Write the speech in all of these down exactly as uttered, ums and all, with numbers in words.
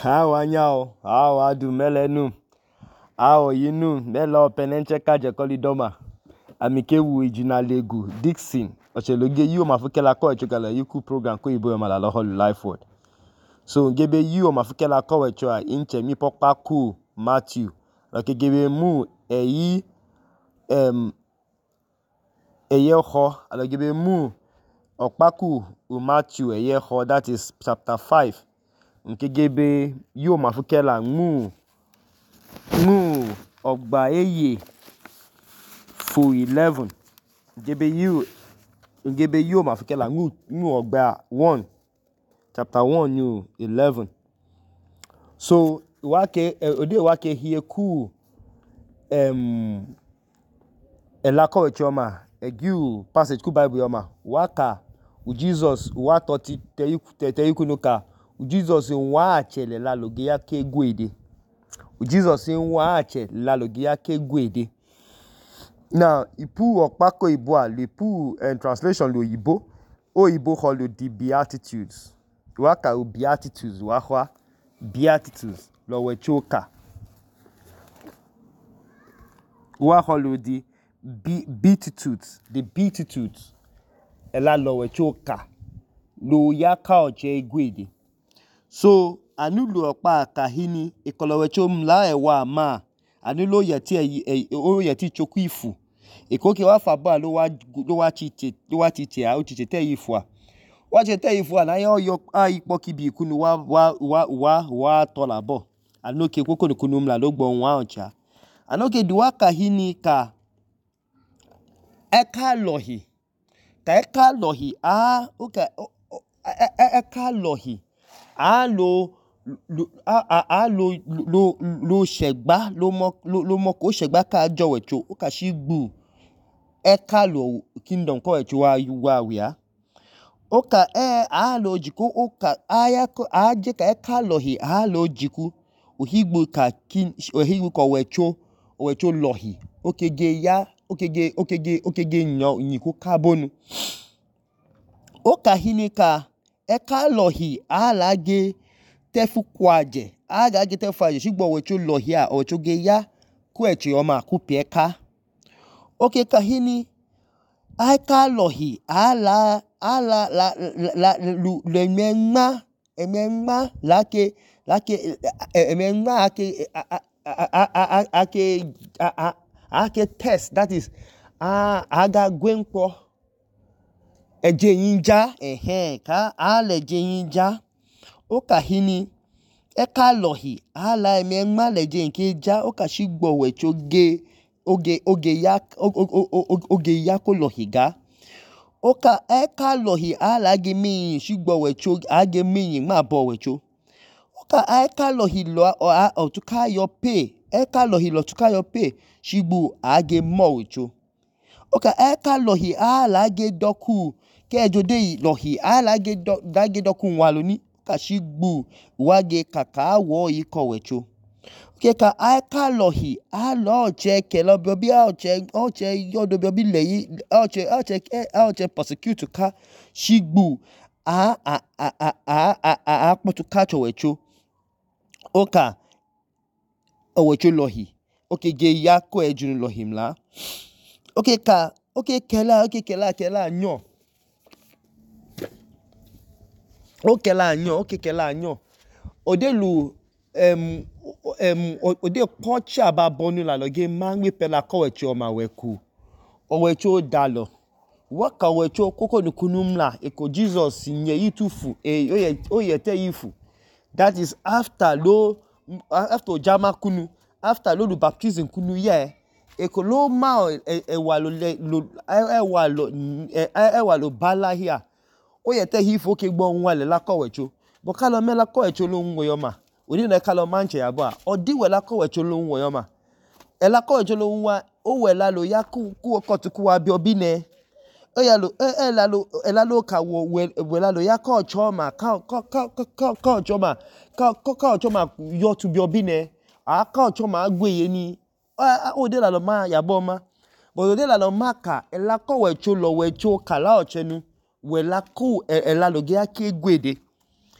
How anyao, how adu melenu, how yinu, melo penenche kaje koli doma. Amike wu ijina legu, Dixon, ocheloge yu mafukela ko echokala yuku program ko ibo yomala lo holu life word. So gebe yu mafukela ko echoa inche mi pokpa ku Matthew. Like gebe mu eyi um eye ho, ala gebe mu okpaku u Matthew eye ho, that is chapter five. Nkegebe yo mafukela mu mu ogba eye for eleven. Gebe you gebe yo mafukela mu mu ogba one. Chapter one you eleven. So wake ode wake here ku um elako wechoma egu passage ku Bible yoma waka u Jesus wa thirty te kunuka u Jesus wa achele la loge yake gwede. U Jesus wa achele la loge yake gwede. Now ipu okpako ibo a le pu en translation lo ibo o ibo holo the beatitudes. Waka u beatitudes wa kwa beatitudes lo wechoka. Wa holo the beatitudes, the beatitudes ela lo wechoka. Lo yaka oche gwede. So anulo okpa kahini ikolowecho mla ewa ma anulo yeti e o yeti choku ifu ikoke wa faba lo wa lo wa chiche lo wa chiche a o chiche te ifu a wa chiche te ifu a na yo yo a ipo kibi ikunu wa wa wa wa wa tolabo anoke koko kunu mla lo gbon wa ocha anoke duwa kahini ka eka lohi ka eka lohi a o ka eka lohi a lo lo a a lo lo lo segba lo mo lo mo ko segba ka jowecho o ka shi gbu e ka lo kingdom ko echo wa wa wia o ka e a lo jiku o ka aya ko a je ka e ka lo hi a lo jiku o higbu ka kin o higbu ko wecho o wecho lohi o kege ya o kege o kege o kege nyo yiku carbonu o ka hinika e ka lohi a la ge tefu kwaje aga ge tefu aje shigbo wecho lohi a ocho ge ya ku echi oma ku pieka oke kahini a ka lohi a la a la la la le menma emenma la ke la ke emenma ake ake ake test, that is a aga gwenpo eje yinja ehe ka ale je yinja o kahini e ka lohi ala emenma leje nke ja o ka shigbo wecho ge oge oge ya oge ya ko lohiga o ka e ka lohi ala ge mi shigbo wecho age mi ma bo wecho o ka e ka lohi lo o to ka yo pay e ka lohi lo to ka yo pay shigbu age mo wecho o ka e ka lohi ala ge doku ke jode lohi ala ge do da ge doku waloni ka shigbu wage kaka wo iko wecho ke ka ai ka lohi a lo che ke lo bi o che o che yodo bi le yi o che o che o che prosecute ka shigbu a a a a a a a potu ka cho wecho o ka o wecho lohi o ke ge ya ko ejun lohim la o ke ka o ke kela o ke kela kela nyo o kela nyo o ke kela nyo odelu um um ode pochi ababonu la loge mangwe pela kowecho ma weku owecho dalo waka wecho koko nukunumla eko Jesus nye itufu e oye oye te ifu, that is after lo after jama kunu after lo du baptism kunu ye eko lo ma e, e walo le lo e walo e, e walo bala here oye te ifu ke gbo nwa le la kowecho bo kalo me la kowecho lo nwo yo ma ori na kalo manche ya ba odi wela ko wecho lo nwo yo ma ela ko wecho lo nwa o wela lo ya ku ku kotuku wa bi obi ne o ya lo e la lo ela lo ka wo wela lo ya ko cho ma ka ka ka ka ka cho ma ka ka ka cho ma yo tu bi obi ne a ka cho ma gweye ni o de la lo ma ya bo ma bo de la lo ma ka ela ko wecho lo wecho kala ochenu wela ku ela lo ge ake gwede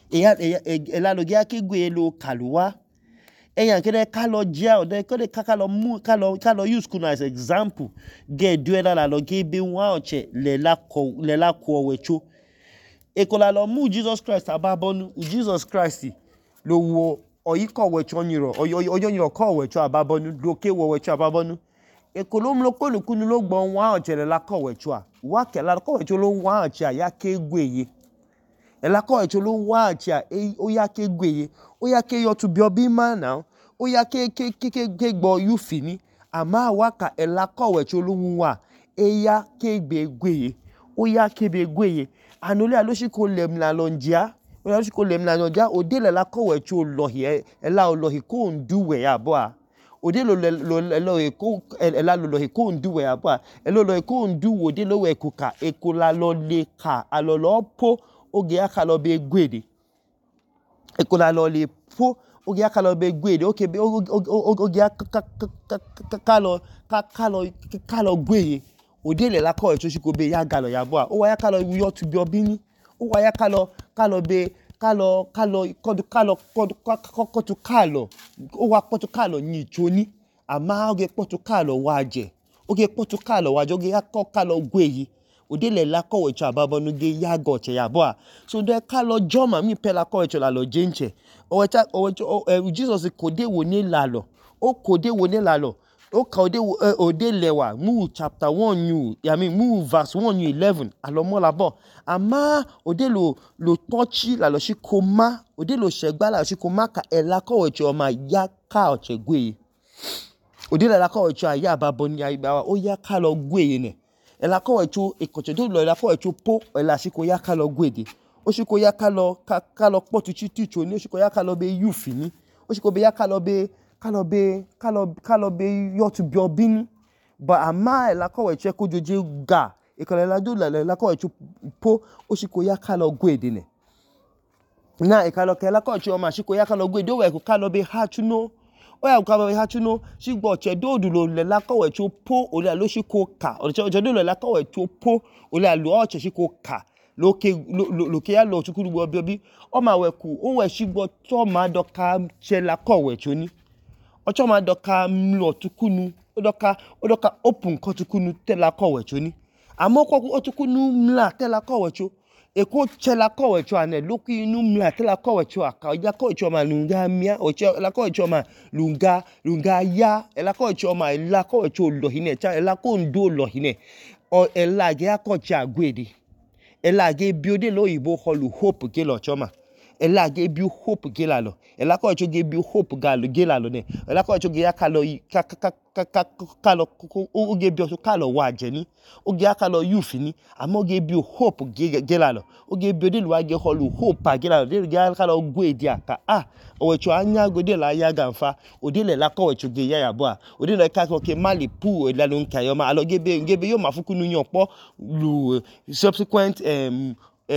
eya ela lo ge akegwe lo kaluwa eyan kede ka lo jia ode kede ka lo mu ka lo ka lo use kuna as example ge duela la lo ge be wa oche le la ko le la ko wecho e ko la lo mu Jesus Christ ababonu Jesus Christ lo wo oyiko wecho nyiro oyo nyiro ko wecho ababonu lo ke wo wecho ababonu e ko lo mlo ko lukunu lo gbon wa oche le la ko wecho a wa ke la ko wecho lo wa oche ya ke gweye e la ko wecho lo wa oche a o ya ke gweye o ya ke yo to be obi man now o ya ke ke ke ke gbo you fini ama wa ka e la ko wecho lo wa e ya ke gbe gweye o ya ke be gweye anole aloshi ko lem la lonjia o aloshi ko lem la lonjia o de la ko wecho lo hi e la lo hi ko nduwe ya bo a o de lo lo lo e ko e la lo hi ko nduwe ya bo a e lo lo ko ndu wo de lo we ku ka e ko la lo le ka alo lo po oge aka lo be gwede e ko la lo le po oge aka lo be gwede oke be oge aka ka lo ka lo ka lo gweye o de le la ko e to si ko be ya ga lo ya bo a o wa ya ka lo yo tu bi obini o wa ya ka lo ka lo be ka lo ka lo ko ka lo ko to ka lo o wa po to ka lo ni joni ama oge po to ka lo wa je oge po to ka lo wa je oge ya ko ka lo gweye odele la ko wecho ababonu ge ya goche ya bo a so de ka lo joma mi pe la ko wecho la lo jenche o wecha o wecho Jesus ko de wo ni la lo o ko de wo ni la lo o ka ode ode lewa mu chapter one you I mean mu verse one you eleven alomo la bo ama ode lo lo touchi la lo si koma ode lo segba la si koma ka e la ko wecho ma ya ka oche gwe ode la ko wecho ya ababonu ya iba o ya ka lo gwe ne ela ko wecho ikoche do lo ela ko wecho po ela siko ya ka lo gwede o siko ya ka lo ka lo potu chiticho ni o siko ya ka lo be yufi ni o siko be ya ka lo be ka lo be ka lo ka lo be yo to be obin but ama ela ko wecho ko joje ga ikole la do la ela ko wecho po o siko ya ka lo gwede ne na e ka lo ke ela ko wecho ma siko ya ka lo gwede o we ko ka lo be hachuno o ya ka be hachuno sigbo che dodu lo le la ko wecho po o le lo siko ka o che do lo la ko wecho po o le lo o che siko ka lo ke lo ke ya lo tukuru bo bi o ma we ku o we sigbo to ma do ka che la ko wecho ni o cho ma do ka mlo tukunu o do ka o do ka open ko tukunu te la ko wecho ni amo ko o tukunu mla te la ko wecho e ko che la ko wecho ane lo ku inu mla te la ko wecho aka o ja ko wecho ma lunga mia o che la ko wecho ma lunga lunga ya e la ko wecho ma la ko wecho lo hine cha e la ko ndo lo hine o e la ge ako cha gwede e la ge biode lo ibo holu hope ge lo choma e la ge bi hope ge la lo e la ko wecho ge bi hope ga lo ge la lo ne e la ko wecho ge aka lo ka ka ka ka lo o ge bi o ka lo wa je ni o ge aka lo yufi ni amo ge bi hope ge ge la lo o ge bi ode lo wa ge holu hope ge la lo de ge aka lo gwede aka ah o wecho anya gode la ya ganfa ode le la ko wecho ge ya ya bo a ode le ka ko ke mali pu e la lo nka yo ma alo ge be ge be yo mafukunu yan po lu subsequent um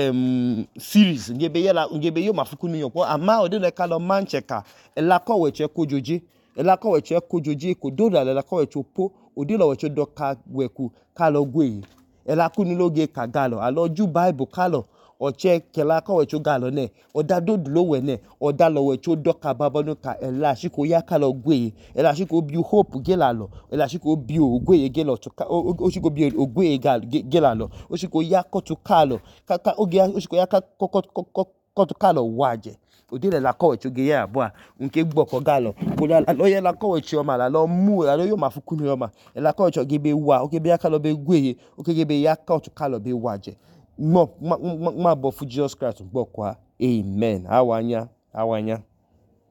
um series ngebe yela ngebe yo mafukunu yan po ama ode le ka lo mancheka e la ko wecho ko joji e la ko wecho ko joji ko do la la ko wecho po ode lo wecho do ka weku ka lo gwe e la kunu loge ka galo alo ju bible ka lo o che ke la ko wecho galo ne o da do lo we ne o da lo wecho do ka babonu ka e la siko ya ka lo gwe e la siko bi hope ge la lo e la siko bi o gwe ge lo to ka o siko bi o gwe ge la lo o siko ya ko to ka lo ka ka o ge o siko ya ka ko ko ko to ka lo waje o de la ko wecho ge ya bo a nke gbo ko galo ko la lo ye la ko wecho ma la lo mu la lo yo mafukunu yo ma e la ko wecho ge be wa o ge be ya ka lo be gwe o ge be ya ka to ka lo be waje mo ma bo fu Jesus Christ gbo kwa amen awanya awanya